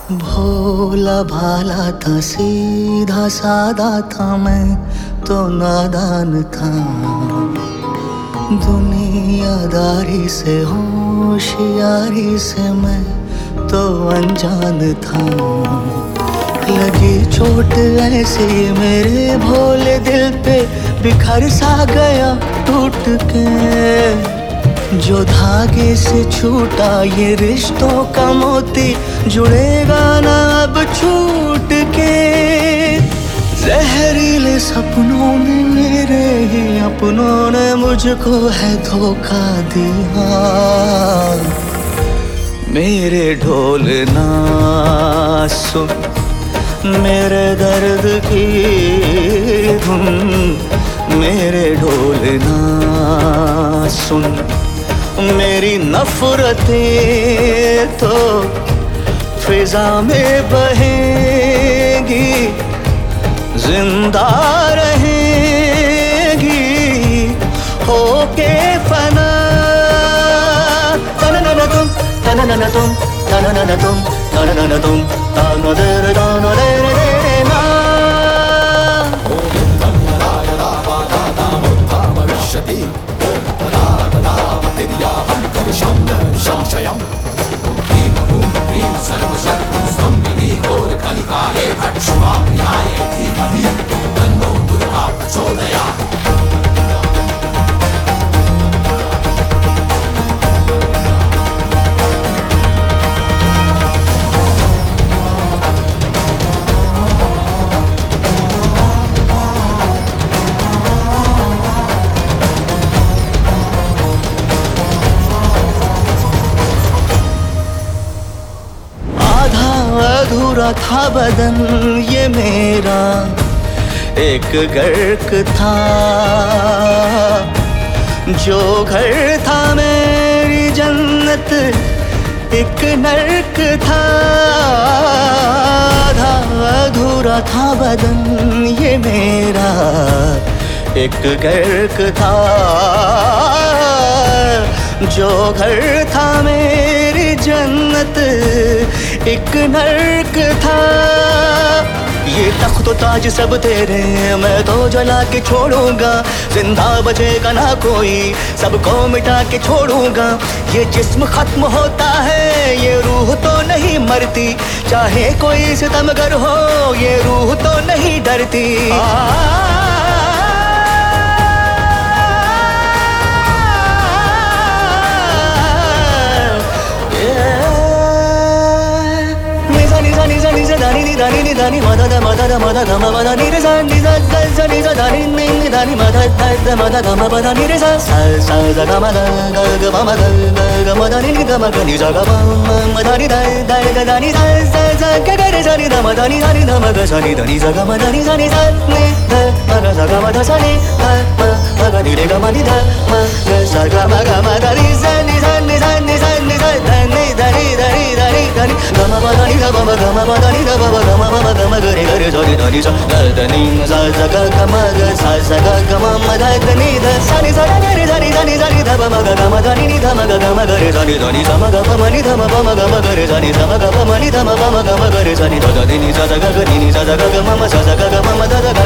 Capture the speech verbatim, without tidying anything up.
भोला भाला था, सीधा सादा था, मैं तो नादान था। दुनियादारी से होशियारी से मैं तो अनजान था। लगी चोट ऐसी मेरे भोले दिल पे, बिखर सा गया टूट के। जो धागे से छूटा ये रिश्तों का मोती, जुड़ेगा ना अब छूट के। जहरीले सपनों में मेरे ही अपनों ने मुझको है धोखा दिया। मेरे ढोल ना सुन, मेरे दर्द की धुन, मेरे ढोल ना सुन, मेरी नफरतें तो फिजा में बहेंगी, जिंदा रहेंगी होके फना। तना ना तुम, तना ना तुम, तना ना तुम, तना ना तुम, तना दे रे तना दे रे रे ना। अधूरा था बदन ये मेरा, एक गर्क था। जो घर था मेरी जन्नत, एक नर्क था। आधा अधूरा था बदन ये मेरा, एक गर्क था। जो घर था मेरी जन्नत, एक नर्क था। ये तख्त ताज सब तेरे, मैं तो जला के छोड़ूंगा। जिंदा बचेगा ना कोई, सबको मिटा के छोड़ूंगा। ये जिस्म खत्म होता है, ये रूह तो नहीं मरती। चाहे कोई सितमगर हो, ये रूह तो नहीं डरती। Dani ni dani mada da mada da mada ga ma mada ni re sa ni sa sa sa ni sa dani ni ni dani mada da da mada ga ma mada ni re sa sa sa sa ga ma da ga ga ma ma ga ga ma da ni ni ga ma ga ni sa ga ma ma da ni da da ga da ni sa sa sa ga ga re sa ni da ma da ni sa ni da ma ga sa ni da ni sa ga ma da ni sa ni sa ni da ma ga sa ga ma da sa ni ha ma ma ga ni re ga ma ni da ma ga sa ga ma ga ma da ni sa ni sa ni sa ni sa ni sa da ni da ni da ni da ni da ni ga ma ma da ni da ma ma ga ma ma da ni da ma ma ga ma ma ma ga ma ga re ga re sa ni da ni sa ga da ni sa sa ga ga ma ga sa sa ga ga ma ma da da ni da sa ni sa ga re sa ni sa ni sa ni da ma ma ga ga ma da ni ni da ma ga ga ma ga re sa ni da ni sa ma ga pa ma ni da ma pa ma ga ma ga re sa ni sa ma ga pa ma ni da ma pa ma ga ma ga re sa ni da da ni sa sa ga ga ni ni sa sa ga ga ma ma sa sa ga ga ma ma da da